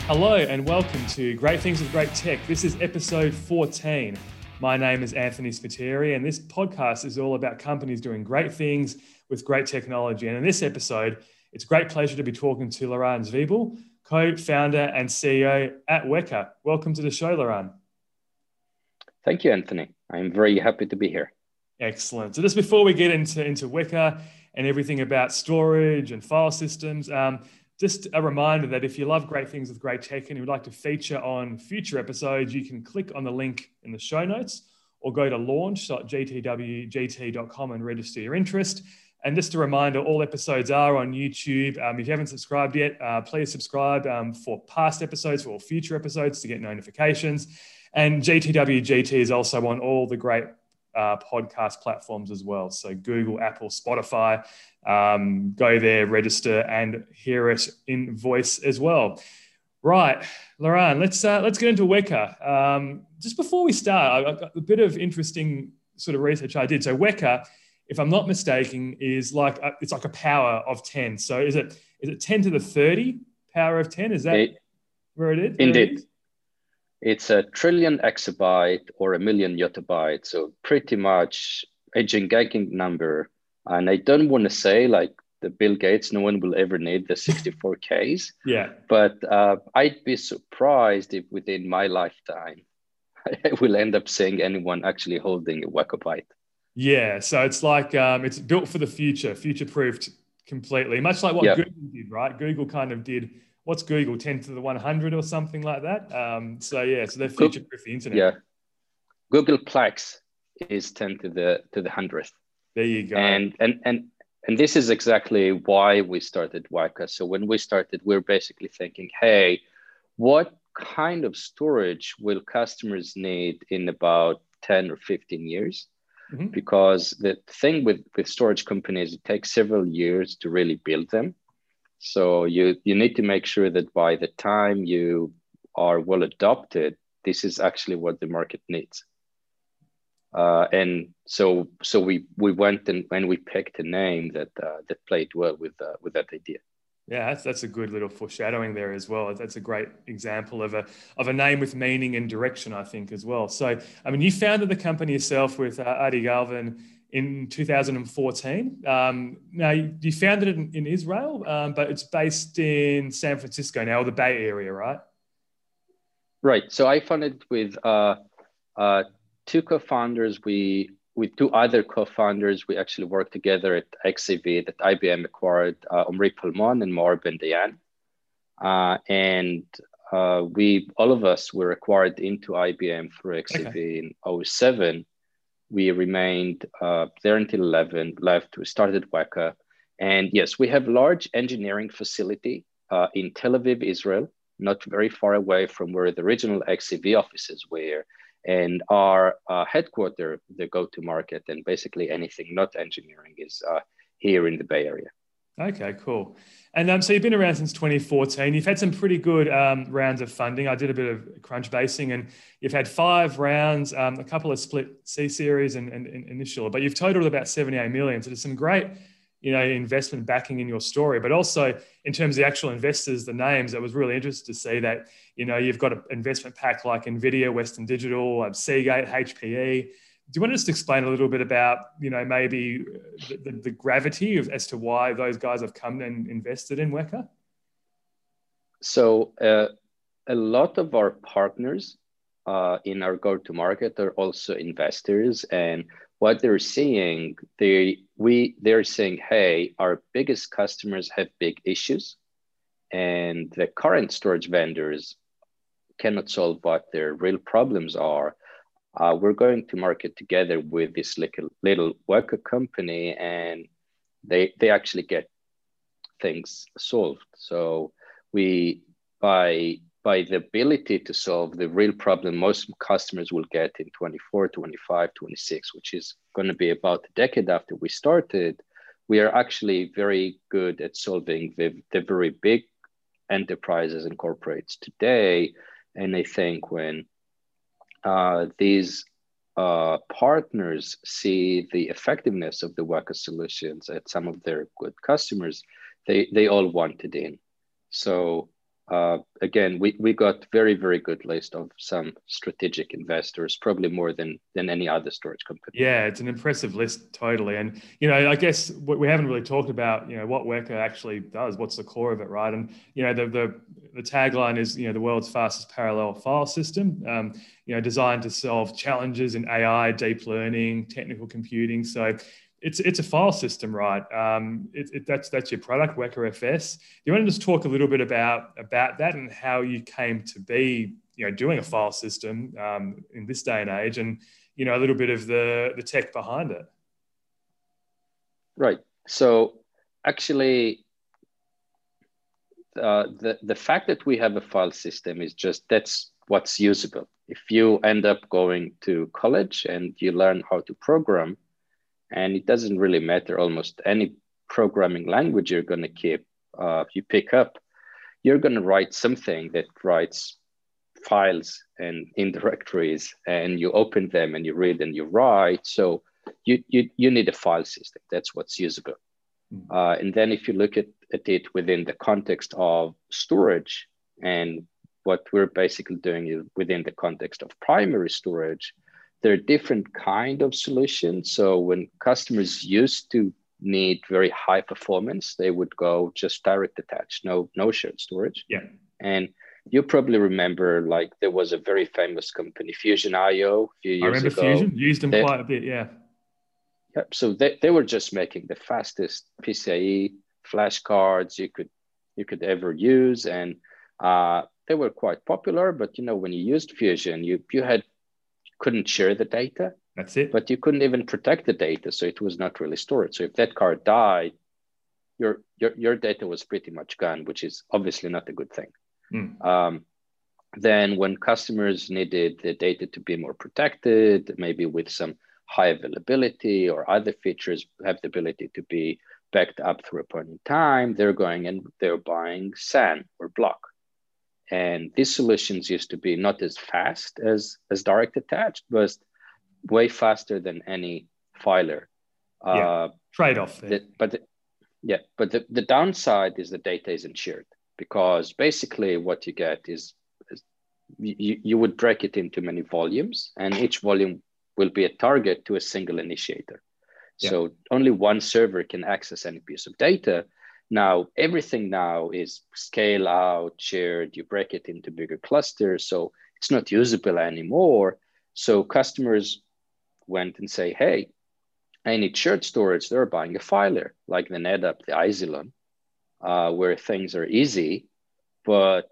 Hello and welcome to Great Things with Great Tech. This is episode 14. My name is Anthony Spiteri, and this podcast is all about companies doing great things with great technology. And in this episode, it's a great pleasure to be talking to Laran Zwiebel, co-founder and CEO at Weka. Welcome to the show, Laran. Thank you, Anthony. I'm very happy to be here. Excellent. So just before we get into Weka and everything about storage and file systems, just a reminder that if you love great things with great tech and you would like to feature on future episodes, you can click on the link in the show notes or go to launch.gtwgt.com and register your interest. And just a reminder, all episodes are on YouTube. If you haven't subscribed yet, please subscribe for past episodes, for all future episodes to get notifications. And GTWGT is also on all the great podcast platforms as well. So Google, Apple, Spotify, go there, register, and hear it in voice as well. Right, Laran, let's get into Weka. Just before we start, I've got a bit of interesting sort of research I did. So Weka, if I'm not mistaken, is like it's like a power of 10. So is it 10 to the 30 power of 10? Is that where it is? Indeed. It's a trillion exabyte or a million yottabyte. So pretty much a gigantic number. And I don't want to say like the Bill Gates, no one will ever need the 64Ks. Yeah. But I'd be surprised if within my lifetime, I will end up seeing anyone actually holding a Wekabyte. Yeah. So it's like, it's built for the future, future-proofed completely, much like what Google did, right? Google kind of did, what's Google, 10 to the 100 or something like that? So they're future-proof the internet. Yeah. Google Plex is 10 to the 100th. There you go. And this is exactly why we started Weka. So when we started, we're basically thinking, hey, what kind of storage will customers need in about 10 or 15 years? Mm-hmm. Because the thing with storage companies, it takes several years to really build them. So you need to make sure that by the time you are well adopted, this is actually what the market needs. And so we went and we picked a name that played well with that idea. Yeah, that's a good little foreshadowing there as well. That's a great example of a name with meaning and direction, I think, as well. So, I mean, you founded the company yourself with Adi Galvan in 2014. Now, you founded it in Israel, but it's based in San Francisco now, or the Bay Area, right? Right. So I founded with two co-founders. With two other co-founders, we actually worked together at XAV that IBM acquired, Omri Palmon and Maor Ben-Dayan. And all of us were acquired into IBM through XAV in 2007. We remained there until 11, left, we started Weka. And yes, we have a large engineering facility in Tel Aviv, Israel, not very far away from where the original XAV offices were. And our headquarters, the go-to-market, and basically anything not engineering is here in the Bay Area. Okay, cool. And so you've been around since 2014. You've had some pretty good rounds of funding. I did a bit of Crunchbasing, and you've had 5 rounds, a couple of split C-series and initial, but you've totaled about 78 million. So there's some great, investment backing in your story, but also in terms of the actual investors, the names, I was really interested to see that, you've got an investment pack like NVIDIA, Western Digital, Seagate, HPE. Do you want to just explain a little bit about, maybe the gravity as to why those guys have come and invested in Weka? So a lot of our partners in our go-to-market are also investors, and what they're seeing, they're saying, hey, our biggest customers have big issues, and the current storage vendors cannot solve what their real problems are. We're going to market together with this little Weka company, and they actually get things solved. So by the ability to solve the real problem most customers will get in 24, 25, 26, which is going to be about a decade after we started, we are actually very good at solving the very big enterprises and corporates today. And I think when these partners see the effectiveness of the Weka solutions at some of their good customers, they all want it in. So Again, we got very, very good list of some strategic investors, probably more than any other storage company. Yeah, it's an impressive list, totally. And, I guess we haven't really talked about, what Weka actually does. What's the core of it, right? And, the tagline is, the world's fastest parallel file system, designed to solve challenges in AI, deep learning, technical computing. So it's a file system, right? That's your product, Weka FS. Do you want to just talk a little bit about that and how you came to be, doing a file system in this day and age, and a little bit of the tech behind it? Right. So actually, the fact that we have a file system is just that's what's usable. If you end up going to college and you learn how to program, and it doesn't really matter almost any programming language you're going to you pick up, you're going to write something that writes files and in directories, and you open them and you read and you write. So you need a file system. That's what's usable. And then if you look at it within the context of storage, and what we're basically doing is within the context of primary storage, there are different kind of solutions. So when customers used to need very high performance, they would go just direct attach, no shared storage. Yeah. And you probably remember, like, there was a very famous company, Fusion.io, a few years ago. I remember Fusion, used them quite a bit, yeah. Yep. So they were just making the fastest PCIe flash cards you could ever use, and they were quite popular. But when you used Fusion, you couldn't share the data. That's it. But you couldn't even protect the data, so it was not really stored. So if that card died, your data was pretty much gone, which is obviously not a good thing. Then when customers needed the data to be more protected, maybe with some high availability or other features, have the ability to be backed up through a point in time, they're going and they're buying SAN or block. And these solutions used to be not as fast as direct attached, but way faster than any filer. Trade-off there. But the downside is the data isn't shared, because basically what you get is you would break it into many volumes, and each volume will be a target to a single initiator. Yeah. So only one server can access any piece of data. Now, everything now is scale out, shared, you break it into bigger clusters, so it's not usable anymore. So customers went and say, hey, I need shared storage. They're buying a filer like the NetApp, the Isilon, where things are easy, but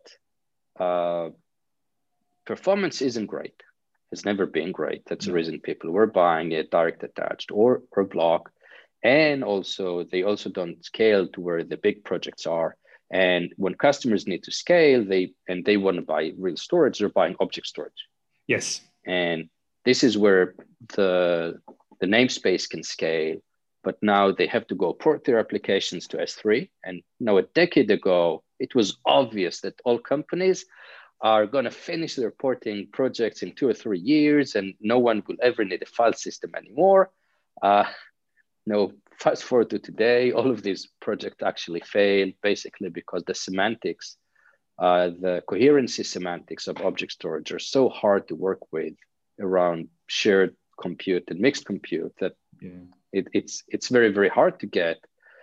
performance isn't great. It's never been great. That's the reason people were buying it direct attached or block. And also, they also don't scale to where the big projects are. And when customers need to scale, they want to buy real storage, they're buying object storage. Yes. And this is where the namespace can scale, but now they have to go port their applications to S3. And a decade ago, it was obvious that all companies are going to finish their porting projects in 2 or 3 years, and no one will ever need a file system anymore. Fast forward to today, all of these projects actually fail, basically because the semantics, the coherency semantics of object storage are so hard to work with around shared compute and mixed compute that it's very, very hard to get.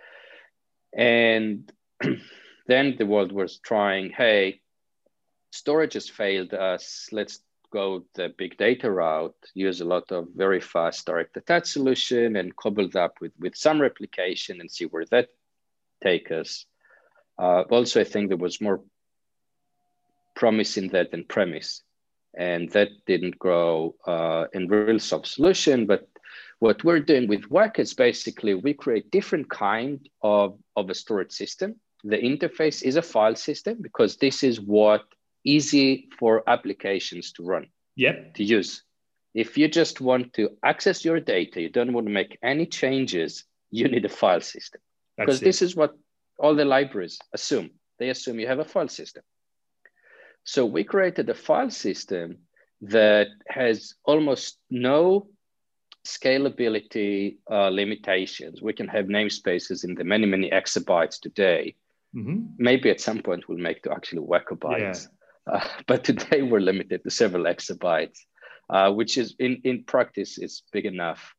And then the world was trying, hey, storage has failed us. Let's go the big data route, use a lot of very fast direct attach solution and cobble it up with some replication and see where that take us. Also, I think there was more promise in that than premise, and that didn't grow in real soft solution. But what we're doing with Weka is basically we create different kind of a storage system. The interface is a file system because this is what easy for applications to run, to use. If you just want to access your data, you don't want to make any changes, you need a file system. Because this is what all the libraries assume. They assume you have a file system. So we created a file system that has almost no scalability limitations. We can have namespaces in the many, many exabytes today. Maybe at some point we'll make to actually wackobytes. But today we're limited to several exabytes, which is in practice is big enough.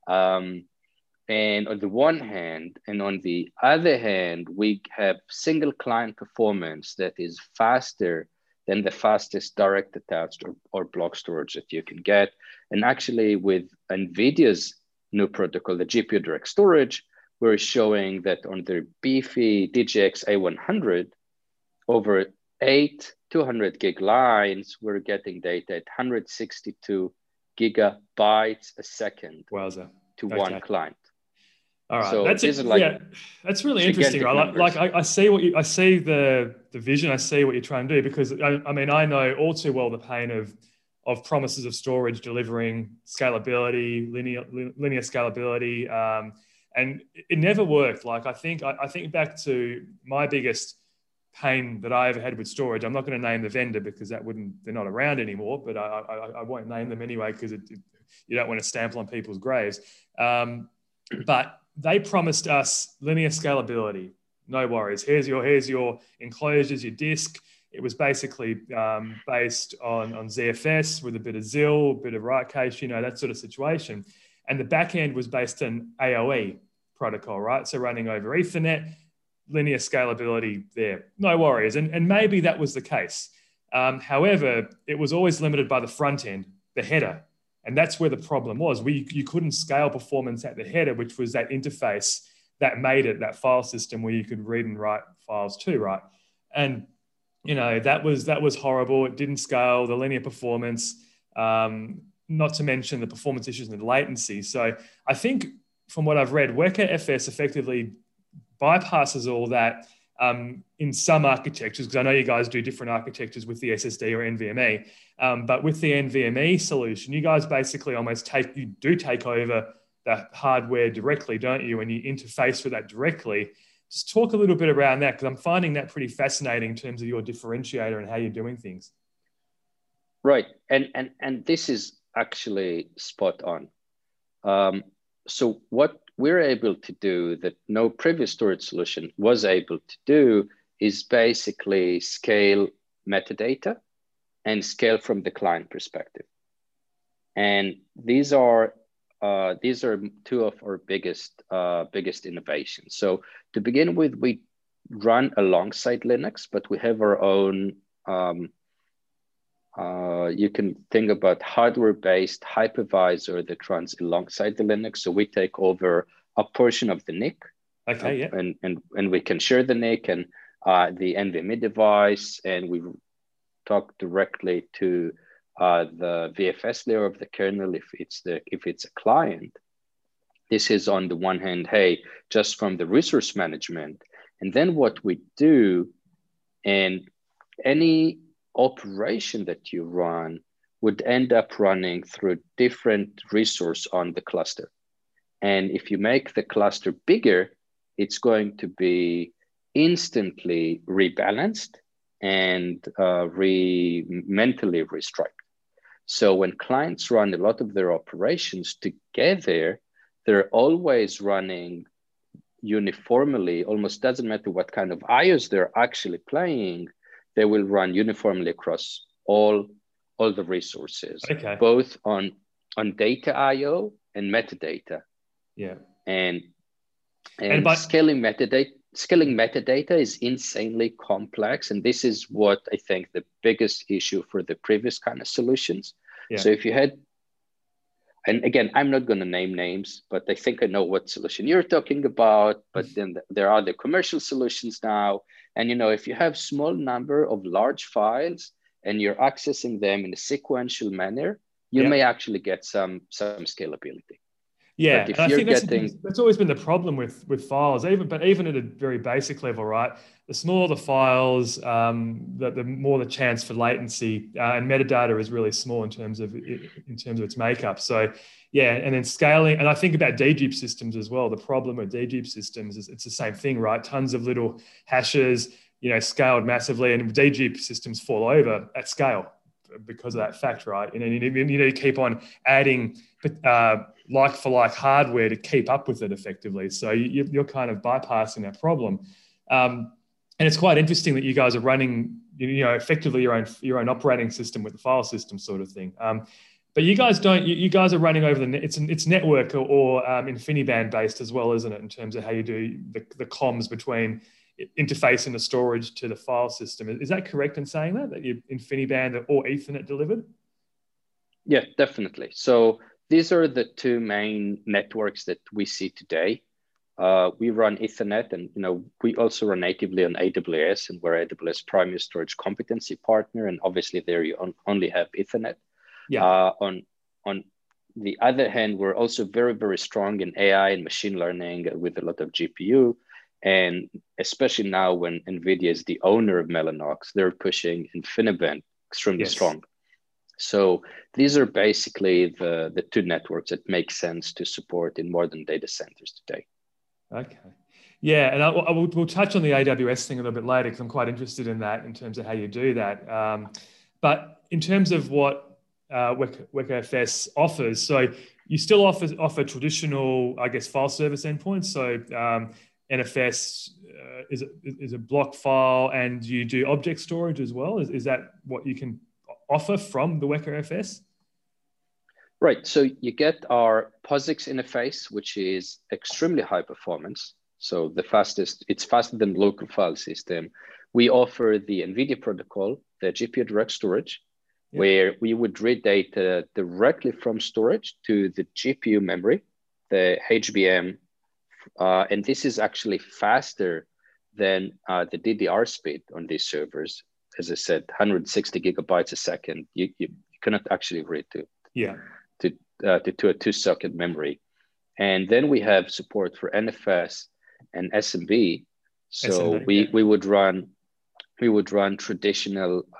And on the one hand, and on the other hand, we have single client performance that is faster than the fastest direct attached or block storage that you can get. And actually with NVIDIA's new protocol, the GPU direct storage, we're showing that on their beefy DGX A100, over 8 200 gig lines, we're getting data at 162 gigabytes a second to one client. All right, so that's really interesting, right? I see I see the vision, I see what you're trying to do, because I mean I know all too well the pain of promises of storage delivering scalability, linear scalability, and it never worked. Like I think back to my biggest pain that I ever had with storage. I'm not going to name the vendor because they're not around anymore, but I won't name them anyway because you don't want to stamp on people's graves. But they promised us linear scalability. No worries. Here's your enclosures, your disk. It was basically based on ZFS with a bit of ZIL, a bit of write cache, that sort of situation. And the back end was based on AOE protocol, right? So running over Ethernet, linear scalability there. No worries. And maybe that was the case. However, it was always limited by the front end, the header. And that's where the problem was. You couldn't scale performance at the header, which was that interface that made it that file system where you could read and write files too, right? And that was horrible. It didn't scale the linear performance, not to mention the performance issues and the latency. So I think from what I've read, Weka FS effectively bypasses all that in some architectures, because I know you guys do different architectures with the SSD or NVMe, but with the NVMe solution, you guys basically almost take over the hardware directly, don't you? And you interface with that directly. Just talk a little bit around that, because I'm finding that pretty fascinating in terms of your differentiator and how you're doing things. Right, and this is actually spot on. So what we're able to do that no previous storage solution was able to do is basically scale metadata and scale from the client perspective. And these are two of our biggest innovations. So to begin with, we run alongside Linux, but we have our own. You can think about hardware-based hypervisor that runs alongside the Linux. So we take over a portion of the NIC, and we can share the NIC and the NVMe device, and we talk directly to the VFS layer of the kernel if it's a client. This is on the one hand, hey, just from the resource management, and then what we do, and any operation that you run would end up running through different resource on the cluster. And if you make the cluster bigger, it's going to be instantly rebalanced and mentally restructured. So when clients run a lot of their operations together, they're always running uniformly. Almost doesn't matter what kind of IOs they're actually playing, they will run uniformly across all the resources, both on data IO and metadata. Yeah. And scaling metadata is insanely complex. And this is what I think the biggest issue for the previous kind of solutions. Yeah. So if you had, and again, I'm not going to name names, but I think I know what solution you're talking about. But then there are the commercial solutions now. And, if you have small number of large files and you're accessing them in a sequential manner, you may actually get some scalability. Yeah, and I think that's always been the problem with files, even at a very basic level, right? The smaller the files, the more the chance for latency, and metadata is really small in terms of its makeup. So, yeah, and then scaling, and I think about dedupe systems as well. The problem with dedupe systems is it's the same thing, right? Tons of little hashes, scaled massively, and dedupe systems fall over at scale because of that fact, right? You need to keep on adding like for like hardware to keep up with it effectively. So you're kind of bypassing that problem. And it's quite interesting that you guys are running, effectively your own operating system with the file system sort of thing. But you guys don't. You guys are running over the net. It's network or InfiniBand based as well, isn't it? In terms of how you do the comms between interfacing the storage to the file system. Is that correct in saying that you InfiniBand or Ethernet delivered? Yeah, definitely. So these are the two main networks that we see today. We run Ethernet, and we also run natively on AWS, and we're AWS primary storage competency partner. And obviously, there you only have Ethernet. Yeah. On the other hand, we're also very, very strong in AI and machine learning with a lot of GPU. And especially now when NVIDIA is the owner of Mellanox, they're pushing InfiniBand extremely strong. So these are basically the two networks that make sense to support in modern data centers today. Okay. Yeah, and we'll touch on the AWS thing a little bit later because I'm quite interested in that in terms of how you do that. But in terms of what WekaFS offers, so you still offer traditional, I guess, file service endpoints. So NFS is a block file, and you do object storage as well. Is that what you can offer from the WekaFS? Right. So you get our POSIX interface, which is extremely high performance. So it's faster than local file system. We offer the NVIDIA protocol, the GPU direct storage, where we would read data directly from storage to the GPU memory, the HBM. And this is actually faster than the DDR speed on these servers. As I said, 160 gigabytes a second. You cannot actually read to a 2-second memory. And then we have support for NFS and SMB. So we would run traditional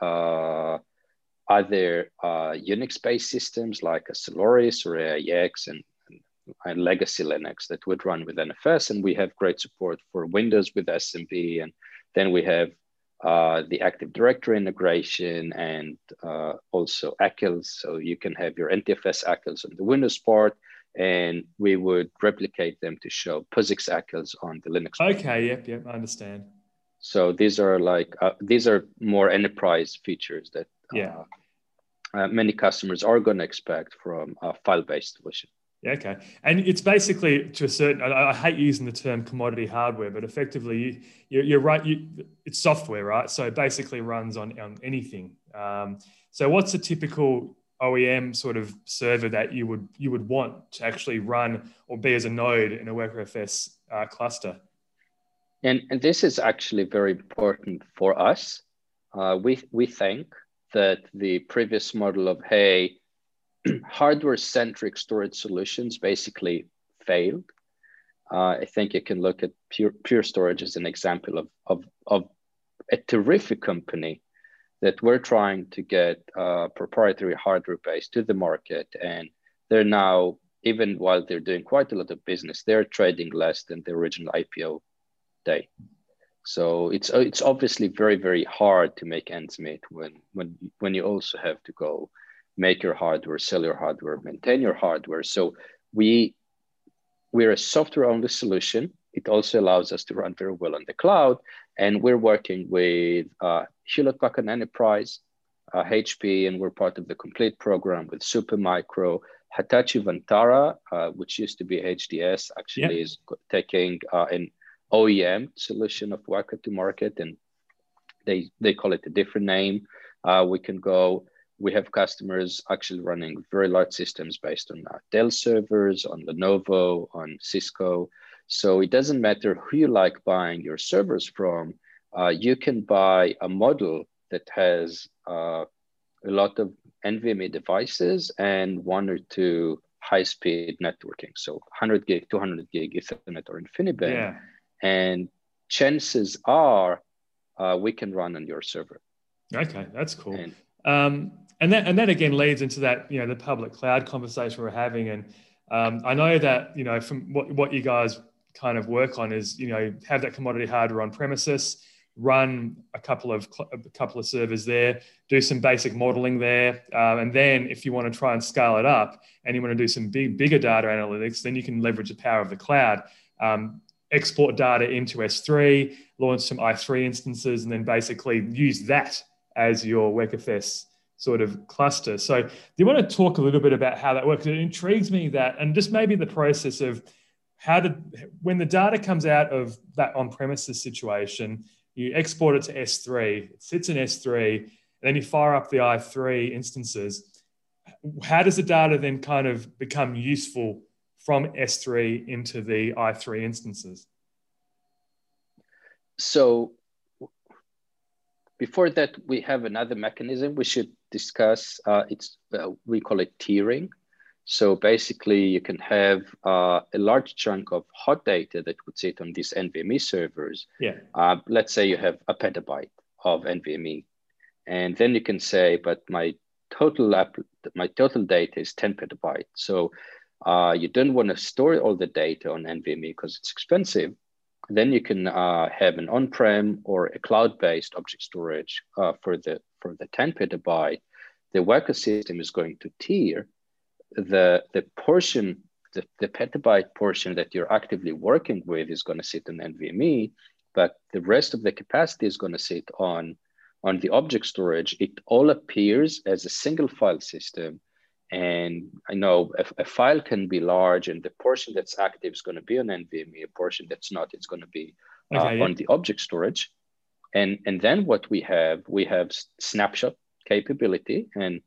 other Unix-based systems like a Solaris or AIX and legacy Linux that would run with NFS. And we have great support for Windows with SMB. And then we have the Active Directory integration and also ACLs. So you can have your NTFS ACLs on the Windows part, and we would replicate them to show POSIX ACLs on the Linux part. Okay, yep, I understand. So these are more enterprise features that many customers are going to expect from a file-based solution. Yeah, okay. And it's basically to a certain, I hate using the term commodity hardware, but effectively you're right. It's software, right? So it basically runs on anything. So what's a typical OEM sort of server that you would want to actually run or be as a node in a WekaFS cluster? And this is actually very important for us. We think that the previous model of, hardware-centric storage solutions basically failed. I think you can look at Pure Storage as an example of a terrific company that we're trying to get proprietary hardware base to the market. And they're now, even while they're doing quite a lot of business, they're trading less than the original IPO day. So it's obviously very, very hard to make ends meet when you also have to go make your hardware, sell your hardware, maintain your hardware. So we're a software-only solution. It also allows us to run very well on the cloud. And we're working with Hewlett-Packard Enterprise, HP, and we're part of the Complete program with Supermicro. Hitachi Vantara, which used to be HDS, actually is taking an OEM solution of Weka to market, and they call it a different name. We have customers actually running very large systems based on Dell servers, on Lenovo, on Cisco. So it doesn't matter who you like buying your servers from. You can buy a model that has a lot of NVMe devices and 1 or 2 high-speed networking. So 100 gig, 200 gig Ethernet or InfiniBand. Yeah. And chances are we can run on your server. Okay, that's cool. And that again leads into that, the public cloud conversation we're having. And I know that, from what you guys kind of work on is, have that commodity hardware on premises, run a couple of servers there, do some basic modeling there. And then if you want to try and scale it up and you want to do some bigger data analytics, then you can leverage the power of the cloud. export data into S3, launch some i3 instances, and then basically use that as your WekaFS sort of cluster. So do you want to talk a little bit about how that works? It intrigues me that, and just maybe the process of when the data comes out of that on-premises situation, you export it to S3, it sits in S3, and then you fire up the i3 instances. How does the data then kind of become useful from S3 into the i3 instances? So before that, we have another mechanism we should discuss. We call it tiering. So basically, you can have a large chunk of hot data that would sit on these NVMe servers. Yeah. Let's say you have a petabyte of NVMe, and then you can say, but my total data is 10 petabytes. So you don't want to store all the data on NVMe because it's expensive. Then you can have an on-prem or a cloud-based object storage for the 10 petabyte. The Weka system is going to tier the portion, the petabyte portion that you're actively working with is going to sit on NVMe, but the rest of the capacity is going to sit on the object storage. It all appears as a single file system. And I know a file can be large, and the portion that's active is going to be on NVMe. A portion that's not, it's going to be on the object storage. And then what we have snapshot capability. And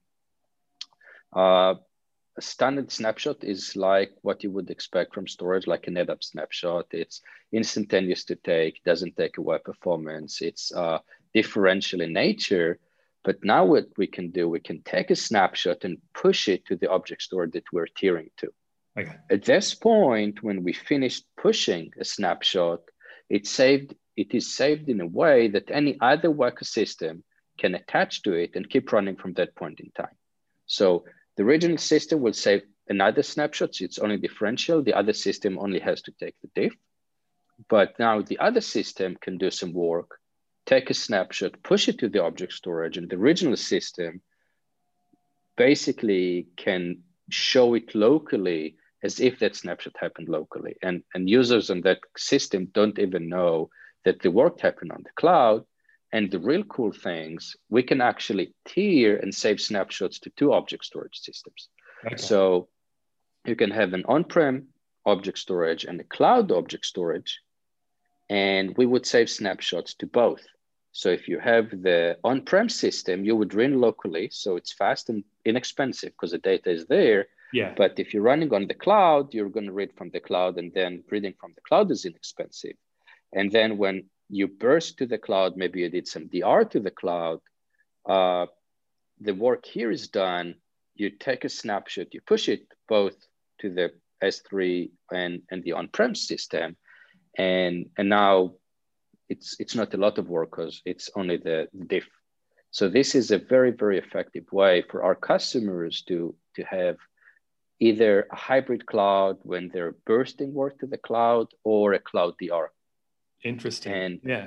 a standard snapshot is like what you would expect from storage, like a NetApp snapshot. It's instantaneous to take, doesn't take away performance. It's differential in nature. But now what we can do, we can take a snapshot and push it to the object store that we're tiering to. Okay. At this point, when we finished pushing a snapshot, it is saved in a way that any other Weka system can attach to it and keep running from that point in time. So the original system will save another snapshot. So it's only differential. The other system only has to take the diff. But now the other system can do some work, take a snapshot, push it to the object storage, and the original system basically can show it locally as if that snapshot happened locally. And users on that system don't even know that the work happened on the cloud. And the real cool things, we can actually tier and save snapshots to two object storage systems. Okay. So you can have an on-prem object storage and a cloud object storage, and we would save snapshots to both. So if you have the on-prem system, you would run locally, so it's fast and inexpensive because the data is there. Yeah. But if you're running on the cloud, you're going to read from the cloud, and then reading from the cloud is inexpensive. And then when you burst to the cloud, maybe you did some DR to the cloud, the work here is done. You take a snapshot, you push it both to the S3 and the on-prem system, and now it's not a lot of work because it's only the diff. So this is a very, very effective way for our customers to have either a hybrid cloud when they're bursting work to the cloud, or a cloud DR. Interesting. And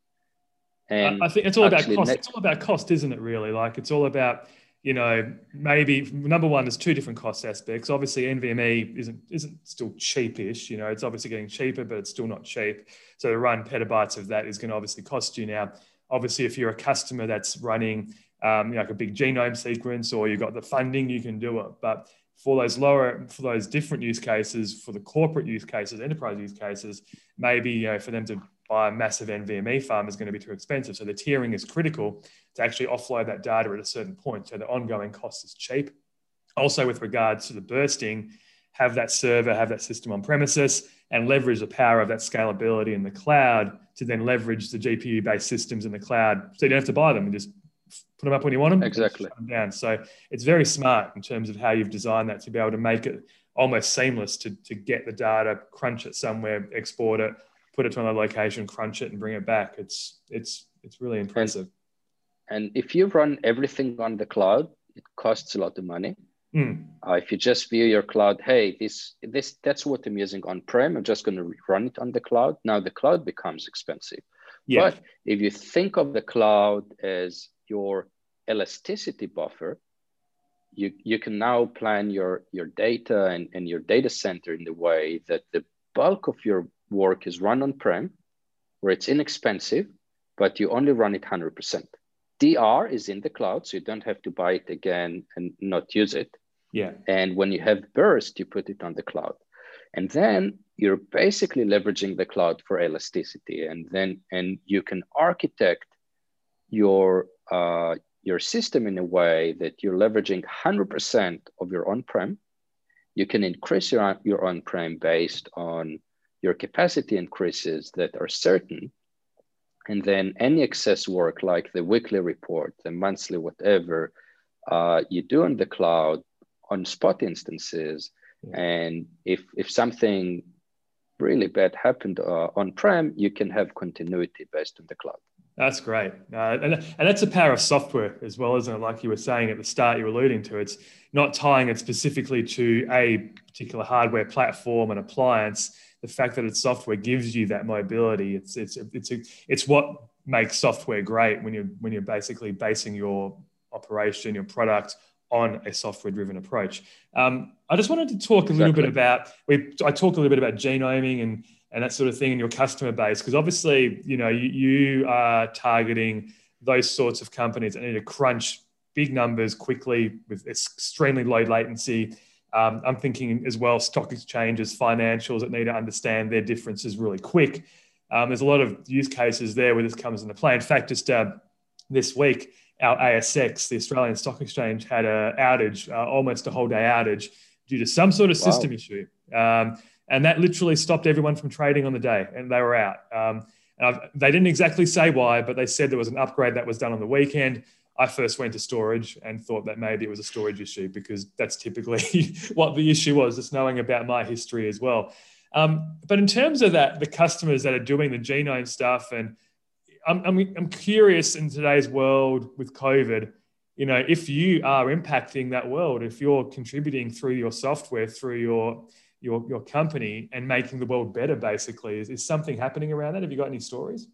I think it's all about cost. It's all about cost, isn't it, really? Like, it's all about, maybe number one, there's two different cost aspects. Obviously, NVMe isn't still cheapish. It's obviously getting cheaper, but it's still not cheap. So to run petabytes of that is going to obviously cost you now. Obviously, if you're a customer that's running like a big genome sequence, or you've got the funding, you can do it. But for those different use cases, for the corporate use cases, enterprise use cases, maybe for them to buy a massive NVMe farm is going to be too expensive. So the tiering is critical to actually offload that data at a certain point, so the ongoing cost is cheap. Also, with regards to the bursting, have that server, have that system on premises, and leverage the power of that scalability in the cloud to then leverage the GPU-based systems in the cloud, so you don't have to buy them and just put them up when you want them. Exactly. And shut them down. So it's very smart in terms of how you've designed that to be able to make it almost seamless to get the data, crunch it somewhere, export it, put it to another location, crunch it, and bring it back. It's really impressive. And if you run everything on the cloud, it costs a lot of money. If you just view your cloud, hey, that's what I'm using on-prem, I'm just going to run it on the cloud. Now the cloud becomes expensive. Yeah. But if you think of the cloud as your elasticity buffer, you can now plan your data and your data center in the way that the bulk of your work is run on-prem, where it's inexpensive, but you only run it 100%. DR is in the cloud, so you don't have to buy it again and not use it. Yeah. And when you have burst, you put it on the cloud. And then you're basically leveraging the cloud for elasticity. And you can architect your system in a way that you're leveraging 100% of your on-prem. You can increase your on-prem based on your capacity increases that are certain. And then any excess work, like the weekly report, the monthly, whatever, you do on the cloud on spot instances. Yeah. And if something really bad happened on-prem, you can have continuity based on the cloud. That's great. And that's the power of software as well, isn't it? Like you were saying at the start, you were alluding to, it's not tying it specifically to a particular hardware platform and appliance. The fact that it's software gives you that mobility. It's what makes software great when you're basically basing your operation, your product on a software-driven approach. I just wanted to talk a little bit about, I talked a little bit about genoming and that sort of thing in your customer base, because obviously, you are targeting those sorts of companies that need to crunch big numbers quickly with extremely low latency. I'm thinking as well, stock exchanges, financials that need to understand their differences really quick. There's a lot of use cases there where this comes into play. In fact, just this week, our ASX, the Australian Stock Exchange, had an outage, almost a whole day outage due to some sort of system issue. And that literally stopped everyone from trading on the day, and they were out. They didn't exactly say why, but they said there was an upgrade that was done on the weekend. I first went to storage and thought that maybe it was a storage issue, because that's typically what the issue was, just knowing about my history as well. But in terms of that, the customers that are doing the genome stuff, and I'm curious in today's world with COVID, if you are impacting that world, if you're contributing through your software, through your company and making the world better, basically, is something happening around that? Have you got any stories?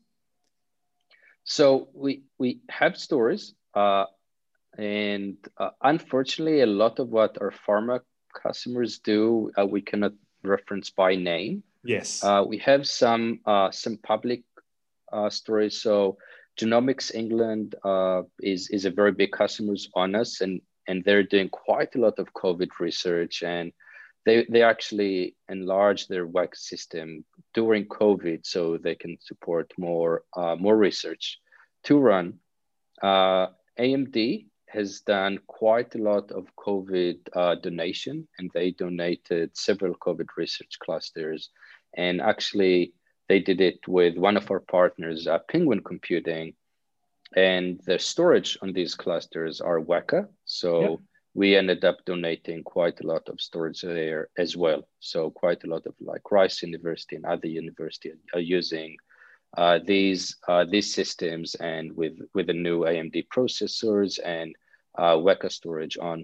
So we have stories, and unfortunately, a lot of what our pharma customers do, we cannot reference by name. Yes. We have some public stories. So Genomics England is a very big customer on us, and they're doing quite a lot of COVID research, and they actually enlarged their WAC system during COVID so they can support more research to run. AMD has done quite a lot of COVID donation, and they donated several COVID research clusters. And actually, they did it with one of our partners, Penguin Computing, and the storage on these clusters are Weka. So we ended up donating quite a lot of storage there as well. So quite a lot of like Rice University and other universities are using these systems, and with the new AMD processors and Weka storage on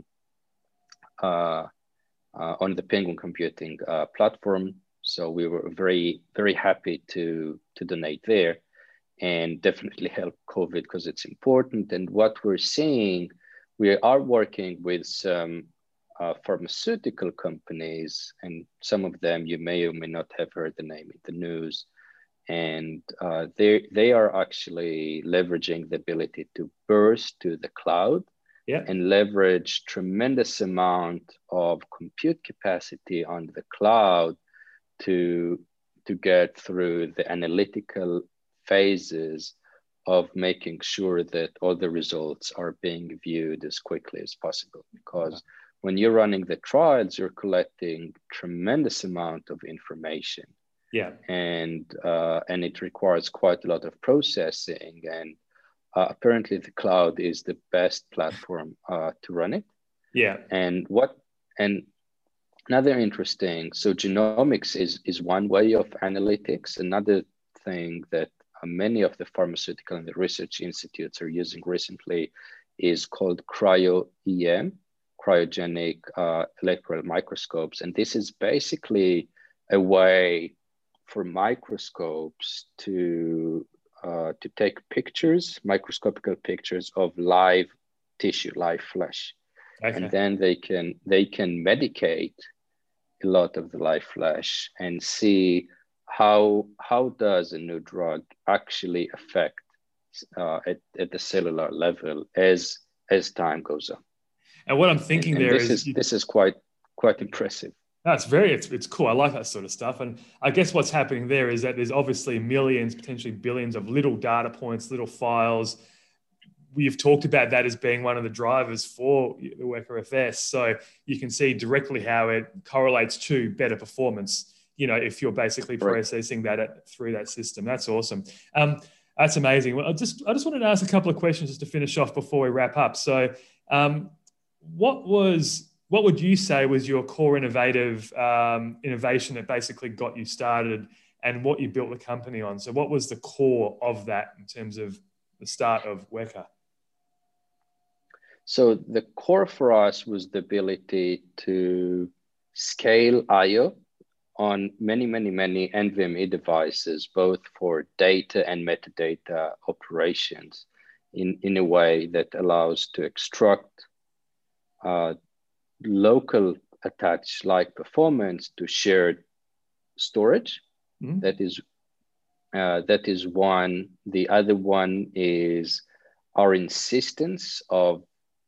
the Penguin Computing platform. So we were very, very happy to donate there, and definitely help COVID because it's important. And what we're seeing, we are working with some pharmaceutical companies, and some of them you may or may not have heard the name in the news. And they are actually leveraging the ability to burst to the cloud and leverage tremendous amount of compute capacity on the cloud to get through the analytical phases of making sure that all the results are being viewed as quickly as possible. Because when you're running the trials, you're collecting tremendous amount of information. And it requires quite a lot of processing. And apparently the cloud is the best platform to run it. And another interesting, so genomics is one way of analytics. Another thing that many of the pharmaceutical and the research institutes are using recently is called cryo-EM, cryogenic electron microscopes. And this is basically a way for microscopes to take pictures, microscopic pictures of live tissue, live flesh. And then they can medicate a lot of the live flesh and see how does a new drug actually affect at the cellular level as time goes on. And what I'm thinking and there this is quite impressive. That's it's cool. I like that sort of stuff. And I guess what's happening there is that there's obviously millions, potentially billions of little data points, little files. We've talked about that as being one of the drivers for the Weka FS. So you can see directly how it correlates to better performance, if you're basically processing that through that system. That's awesome. That's amazing. Well, I just wanted to ask a couple of questions just to finish off before we wrap up. So what would you say was your core innovation that basically got you started and what you built the company on? So what was the core of that in terms of the start of Weka? So the core for us was the ability to scale I/O on many NVMe devices, both for data and metadata operations in a way that allows to extract local attach like performance to shared storage. Mm-hmm. That is one. The other one is our insistence of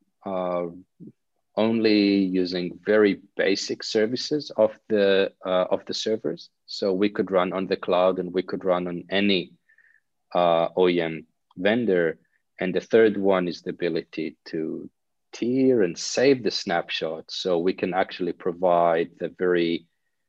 only using very basic services of the servers. So we could run on the cloud and we could run on any OEM vendor. And the third one is the ability to tier and save the snapshot, so we can actually provide the very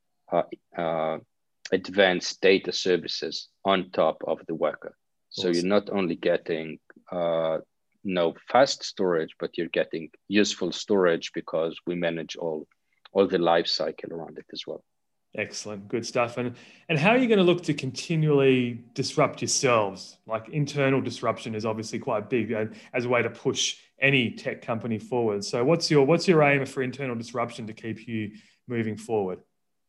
advanced data services on top of the Weka. So awesome. You're not only getting fast storage, but you're getting useful storage because we manage all the life cycle around it as well. Excellent. Good stuff. And how are you going to look to continually disrupt yourselves? Like internal disruption is obviously quite big as a way to push any tech company forward. So what's your aim for internal disruption to keep you moving forward?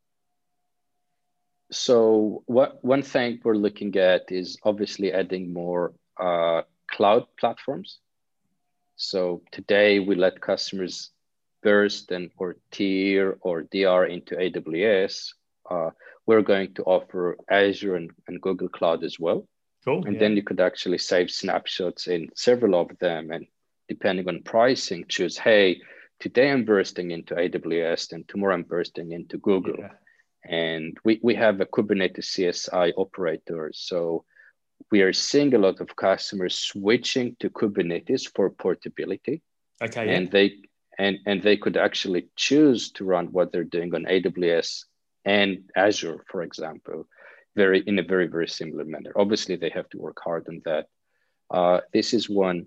So one thing we're looking at is obviously adding more cloud platforms. So today we let customers burst or tier or DR into AWS. We're going to offer Azure and Google Cloud as well. Cool. And then you could actually save snapshots in several of them. And depending on pricing, choose, hey, today I'm bursting into AWS and tomorrow I'm bursting into Google. Yeah. And we have a Kubernetes CSI operator. So we are seeing a lot of customers switching to Kubernetes for portability. Okay. And they could actually choose to run what they're doing on AWS and Azure, for example, in a very, very similar manner. Obviously, they have to work hard on that. This is one.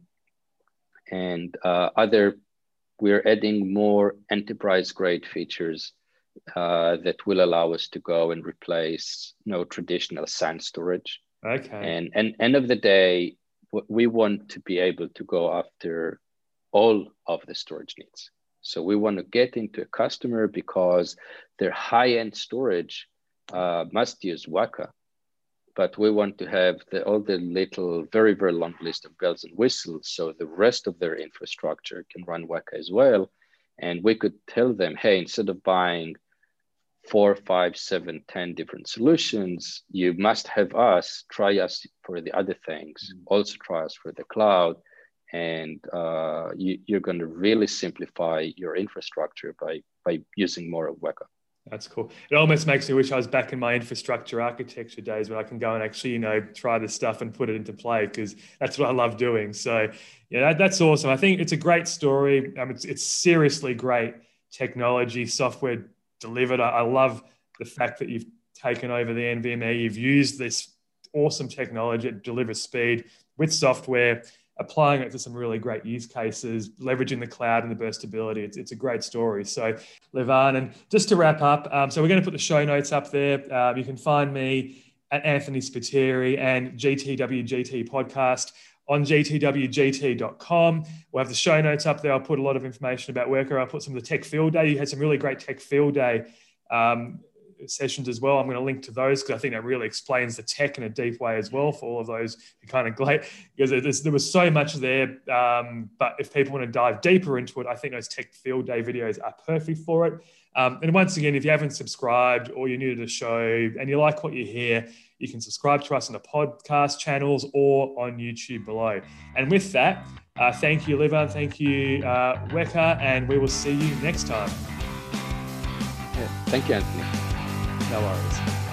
And we're adding more enterprise-grade features that will allow us to go and replace traditional SAN storage. Okay. And end of the day, we want to be able to go after all of the storage needs. So we want to get into a customer because their high-end storage must use Weka, but we want to have all the little, very, very long list of bells and whistles, so the rest of their infrastructure can run Weka as well. And we could tell them, hey, instead of buying 4, 5, 7, 10 different solutions, you must have us, try us for the other things, also try us for the cloud. And you're going to really simplify your infrastructure by using more of Weka. That's cool. It almost makes me wish I was back in my infrastructure architecture days when I can go and actually, try this stuff and put it into play, because that's what I love doing. So, that's awesome. I think it's a great story. It's seriously great technology, software delivered. I love the fact that you've taken over the NVMe. You've used this awesome technology that delivers speed with software, applying it to some really great use cases, leveraging the cloud and the burstability. It's a great story. So, Levan, and just to wrap up, so we're going to put the show notes up there. You can find me at Anthony Spiteri and GTWGT podcast on gtwgt.com. We'll have the show notes up there. I'll put a lot of information about Weka. I'll put some of the Tech Field Day. You had some really great Tech Field Day sessions as well. I'm going to link to those because I think that really explains the tech in a deep way as well for all of those who kind of glad, because there was so much there. But if people want to dive deeper into it, I think those Tech Field Day videos are perfect for it. And once again, if you haven't subscribed or you're new to the show and you like what you hear, you can subscribe to us on the podcast channels or on YouTube below. And with that, thank you, Liva. Thank you, Weka, and we will see you next time. Yeah, thank you, Anthony. No worries.